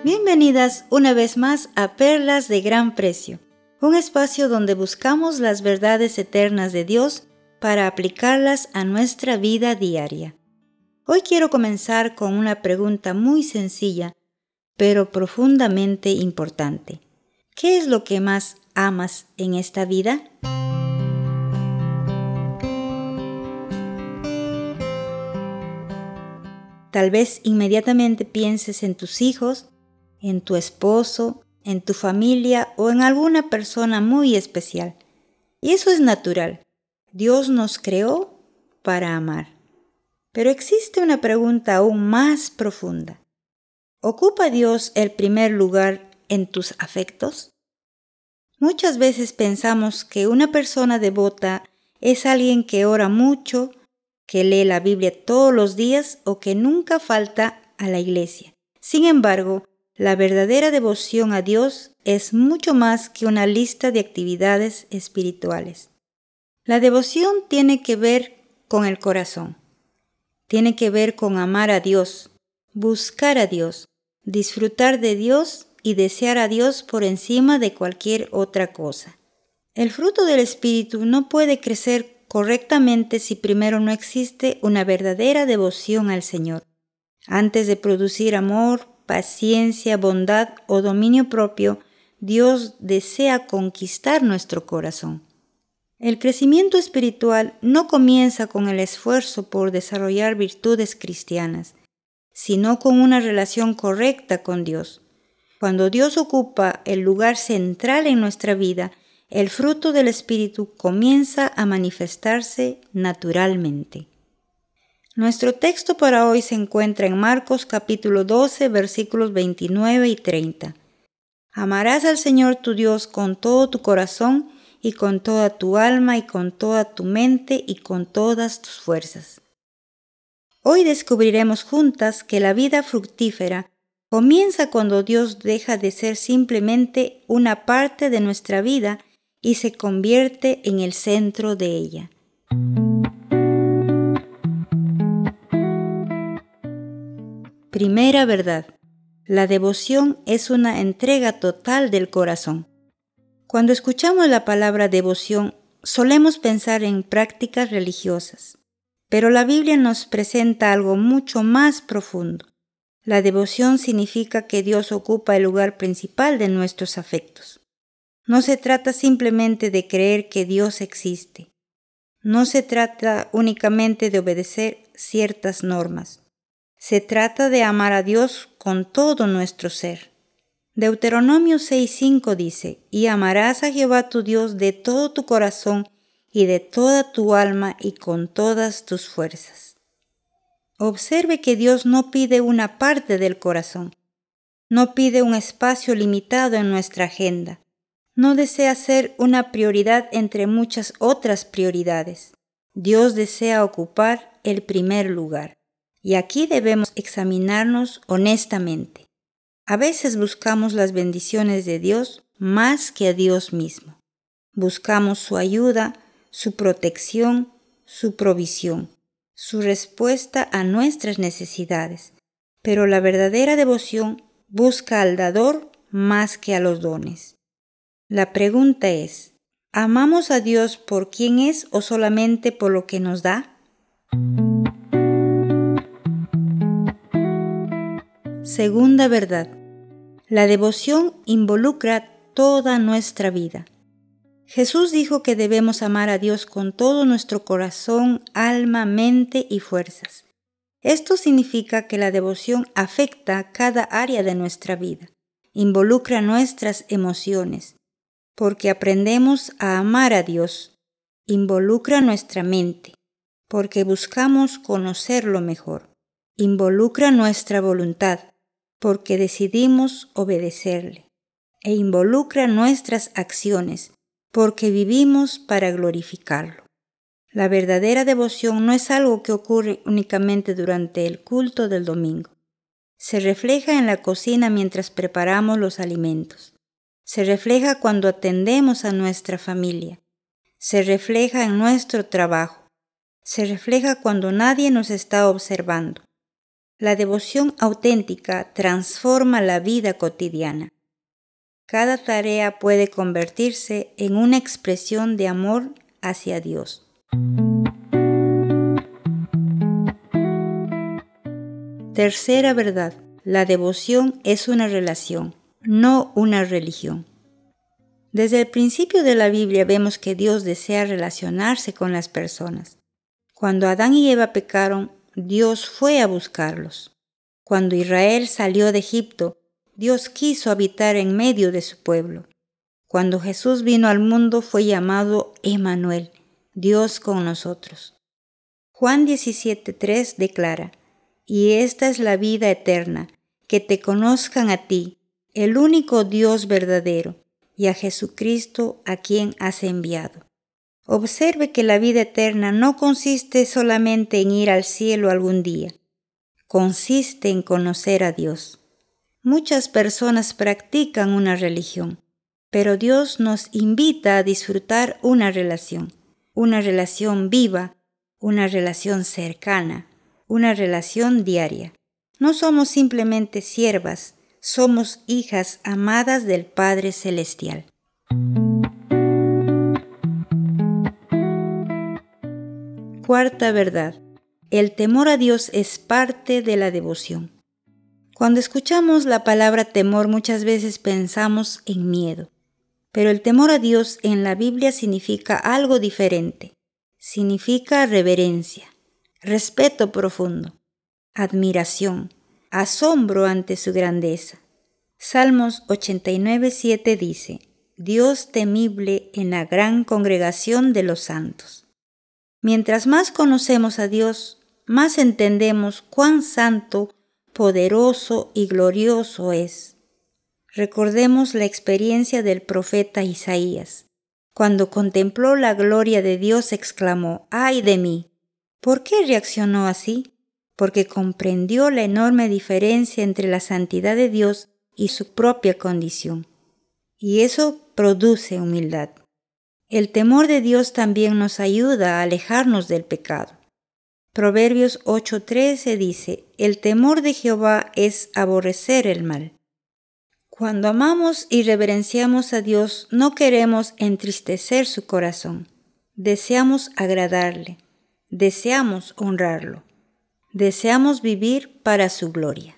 Bienvenidas una vez más a Perlas de Gran Precio, un espacio donde buscamos las verdades eternas de Dios para aplicarlas a nuestra vida diaria. Hoy quiero comenzar con una pregunta muy sencilla, pero profundamente importante. ¿Qué es lo que más amas en esta vida? Tal vez inmediatamente pienses en tus hijos, en tu esposo, en tu familia o en alguna persona muy especial. Y eso es natural. Dios nos creó para amar. Pero existe una pregunta aún más profunda. ¿Ocupa Dios el primer lugar en tus afectos? Muchas veces pensamos que una persona devota es alguien que ora mucho, que lee la Biblia todos los días o que nunca falta a la iglesia. Sin embargo, la verdadera devoción a Dios es mucho más que una lista de actividades espirituales. La devoción tiene que ver con el corazón. Tiene que ver con amar a Dios, buscar a Dios, disfrutar de Dios y desear a Dios por encima de cualquier otra cosa. El fruto del Espíritu no puede crecer correctamente si primero no existe una verdadera devoción al Señor. Antes de producir amor, paciencia, bondad o dominio propio, Dios desea conquistar nuestro corazón. El crecimiento espiritual no comienza con el esfuerzo por desarrollar virtudes cristianas, sino con una relación correcta con Dios. Cuando Dios ocupa el lugar central en nuestra vida, el fruto del Espíritu comienza a manifestarse naturalmente. Nuestro texto para hoy se encuentra en Marcos capítulo 12, versículos 29 y 30. Amarás al Señor tu Dios con todo tu corazón y con toda tu alma y con toda tu mente y con todas tus fuerzas. Hoy descubriremos juntas que la vida fructífera comienza cuando Dios deja de ser simplemente una parte de nuestra vida y se convierte en el centro de ella. Primera verdad. La devoción es una entrega total del corazón. Cuando escuchamos la palabra devoción, solemos pensar en prácticas religiosas, pero la Biblia nos presenta algo mucho más profundo. La devoción significa que Dios ocupa el lugar principal de nuestros afectos. No se trata simplemente de creer que Dios existe. No se trata únicamente de obedecer ciertas normas. Se trata de amar a Dios con todo nuestro ser. Deuteronomio 6:5 dice, y amarás a Jehová tu Dios de todo tu corazón y de toda tu alma y con todas tus fuerzas. Observe que Dios no pide una parte del corazón, no pide un espacio limitado en nuestra agenda, no desea ser una prioridad entre muchas otras prioridades. Dios desea ocupar el primer lugar. Y aquí debemos examinarnos honestamente. A veces buscamos las bendiciones de Dios más que a Dios mismo. Buscamos su ayuda, su protección, su provisión, su respuesta a nuestras necesidades. Pero la verdadera devoción busca al dador más que a los dones. La pregunta es, ¿amamos a Dios por quien es o solamente por lo que nos da? Segunda verdad. La devoción involucra toda nuestra vida. Jesús dijo que debemos amar a Dios con todo nuestro corazón, alma, mente y fuerzas. Esto significa que la devoción afecta cada área de nuestra vida, involucra nuestras emociones, porque aprendemos a amar a Dios, involucra nuestra mente, porque buscamos conocerlo mejor, involucra nuestra voluntad, porque decidimos obedecerle, e involucra nuestras acciones, porque vivimos para glorificarlo. La verdadera devoción no es algo que ocurre únicamente durante el culto del domingo. Se refleja en la cocina mientras preparamos los alimentos. Se refleja cuando atendemos a nuestra familia. Se refleja en nuestro trabajo. Se refleja cuando nadie nos está observando. La devoción auténtica transforma la vida cotidiana. Cada tarea puede convertirse en una expresión de amor hacia Dios. Tercera verdad, la devoción es una relación, no una religión. Desde el principio de la Biblia vemos que Dios desea relacionarse con las personas. Cuando Adán y Eva pecaron, Dios fue a buscarlos. Cuando Israel salió de Egipto, Dios quiso habitar en medio de su pueblo. Cuando Jesús vino al mundo fue llamado Emmanuel, Dios con nosotros. Juan 17:3 declara: y esta es la vida eterna, que te conozcan a ti, el único Dios verdadero, y a Jesucristo a quien has enviado. Observe que la vida eterna no consiste solamente en ir al cielo algún día, consiste en conocer a Dios. Muchas personas practican una religión, pero Dios nos invita a disfrutar una relación viva, una relación cercana, una relación diaria. No somos simplemente siervas, somos hijas amadas del Padre Celestial. Cuarta verdad, el temor a Dios es parte de la devoción. Cuando escuchamos la palabra temor muchas veces pensamos en miedo, pero el temor a Dios en la Biblia significa algo diferente. Significa reverencia, respeto profundo, admiración, asombro ante su grandeza. Salmos 89:7 dice: Dios temible en la gran congregación de los santos. Mientras más conocemos a Dios, más entendemos cuán santo, poderoso y glorioso es. Recordemos la experiencia del profeta Isaías. Cuando contempló la gloria de Dios exclamó: ¡ay de mí! ¿Por qué reaccionó así? Porque comprendió la enorme diferencia entre la santidad de Dios y su propia condición. Y eso produce humildad. El temor de Dios también nos ayuda a alejarnos del pecado. Proverbios 8:13 dice: el temor de Jehová es aborrecer el mal. Cuando amamos y reverenciamos a Dios, no queremos entristecer su corazón. Deseamos agradarle, deseamos honrarlo, deseamos vivir para su gloria.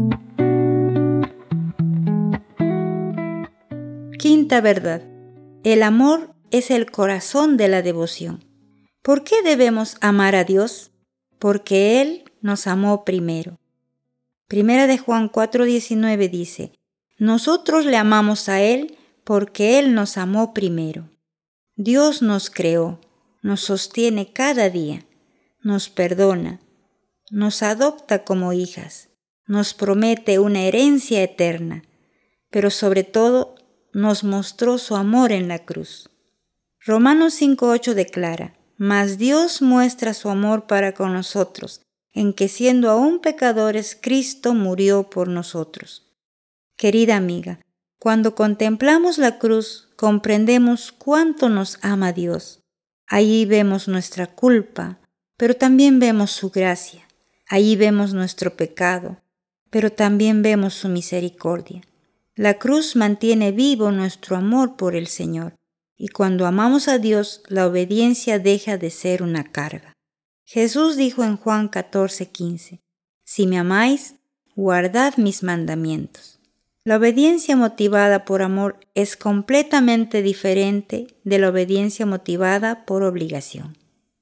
Quinta verdad, el amor es el corazón de la devoción. ¿Por qué debemos amar a Dios? Porque Él nos amó primero. Primera de Juan 4:19 dice: nosotros le amamos a Él porque Él nos amó primero. Dios nos creó, nos sostiene cada día, nos perdona, nos adopta como hijas, nos promete una herencia eterna, pero sobre todo nos mostró su amor en la cruz. Romanos 5:8 declara: mas Dios muestra su amor para con nosotros, en que siendo aún pecadores, Cristo murió por nosotros. Querida amiga, cuando contemplamos la cruz, comprendemos cuánto nos ama Dios. Allí vemos nuestra culpa, pero también vemos su gracia. Allí vemos nuestro pecado, pero también vemos su misericordia. La cruz mantiene vivo nuestro amor por el Señor, y cuando amamos a Dios, la obediencia deja de ser una carga. Jesús dijo en Juan 14:15: si me amáis, guardad mis mandamientos. La obediencia motivada por amor es completamente diferente de la obediencia motivada por obligación.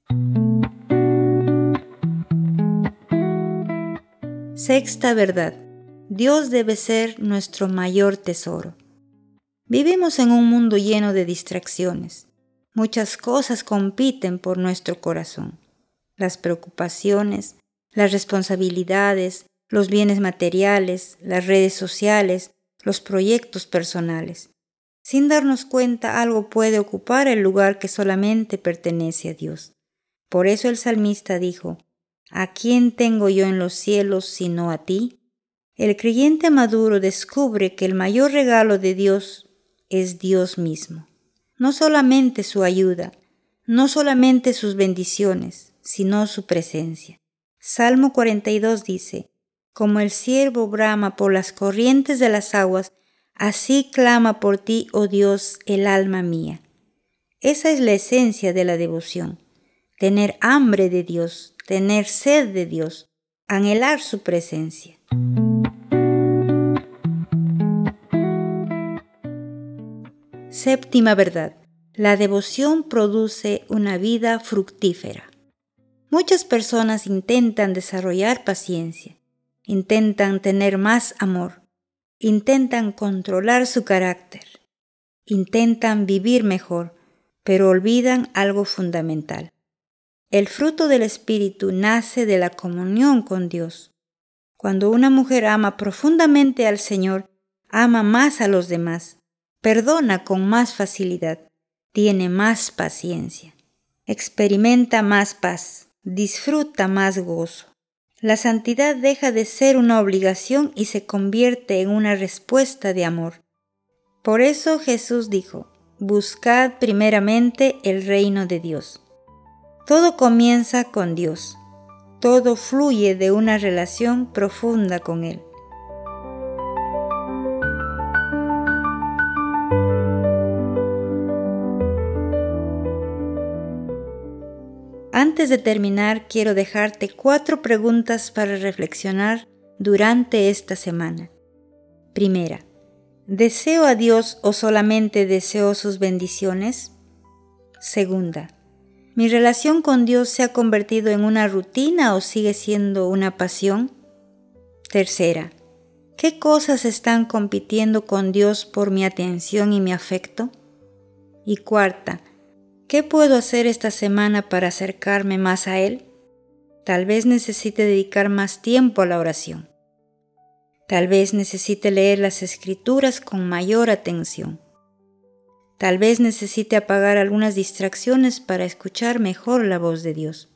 Sexta verdad: Dios debe ser nuestro mayor tesoro. Vivimos en un mundo lleno de distracciones. Muchas cosas compiten por nuestro corazón. Las preocupaciones, las responsabilidades, los bienes materiales, las redes sociales, los proyectos personales. Sin darnos cuenta, algo puede ocupar el lugar que solamente pertenece a Dios. Por eso el salmista dijo: ¿a quién tengo yo en los cielos sino a ti? El creyente maduro descubre que el mayor regalo de Dios es Dios mismo. No solamente su ayuda, no solamente sus bendiciones, sino su presencia. Salmo 42 dice: Como el ciervo brama por las corrientes de las aguas, así clama por ti, oh Dios, el alma mía. Esa es la esencia de la devoción. Tener hambre de Dios, tener sed de Dios, anhelar su presencia. Séptima verdad. La devoción produce una vida fructífera. Muchas personas intentan desarrollar paciencia, intentan tener más amor, intentan controlar su carácter, intentan vivir mejor, pero olvidan algo fundamental. El fruto del Espíritu nace de la comunión con Dios. Cuando una mujer ama profundamente al Señor, ama más a los demás, perdona con más facilidad, tiene más paciencia, experimenta más paz, disfruta más gozo. La santidad deja de ser una obligación y se convierte en una respuesta de amor. Por eso Jesús dijo: buscad primeramente el reino de Dios. Todo comienza con Dios. Todo fluye de una relación profunda con Él. Antes de terminar, quiero dejarte 4 preguntas para reflexionar durante esta semana. Primera, ¿deseo a Dios o solamente deseo sus bendiciones? Segunda, ¿mi relación con Dios se ha convertido en una rutina o sigue siendo una pasión? Tercera, ¿qué cosas están compitiendo con Dios por mi atención y mi afecto? Y cuarta, ¿qué puedo hacer esta semana para acercarme más a Él? Tal vez necesite dedicar más tiempo a la oración. Tal vez necesite leer las Escrituras con mayor atención. Tal vez necesite apagar algunas distracciones para escuchar mejor la voz de Dios.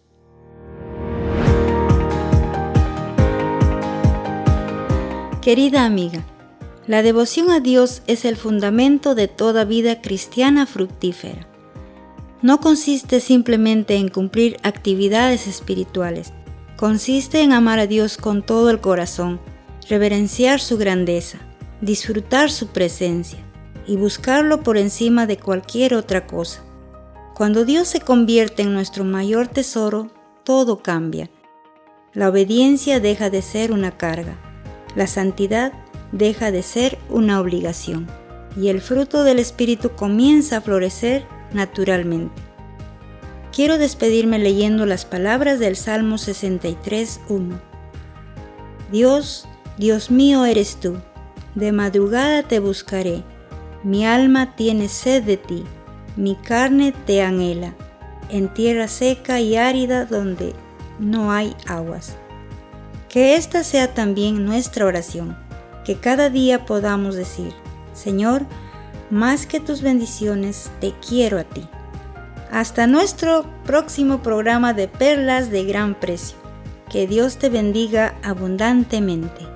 Querida amiga, la devoción a Dios es el fundamento de toda vida cristiana fructífera. No consiste simplemente en cumplir actividades espirituales, consiste en amar a Dios con todo el corazón, reverenciar su grandeza, disfrutar su presencia y buscarlo por encima de cualquier otra cosa. Cuando Dios se convierte en nuestro mayor tesoro, todo cambia. La obediencia deja de ser una carga, la santidad deja de ser una obligación y el fruto del Espíritu comienza a florecer naturalmente. Quiero despedirme leyendo las palabras del Salmo 63:1. Dios, Dios mío eres tú, de madrugada te buscaré, mi alma tiene sed de ti, mi carne te anhela, en tierra seca y árida donde no hay aguas. Que esta sea también nuestra oración, que cada día podamos decir: Señor, más que tus bendiciones, te quiero a ti. Hasta nuestro próximo programa de Perlas de Gran Precio. Que Dios te bendiga abundantemente.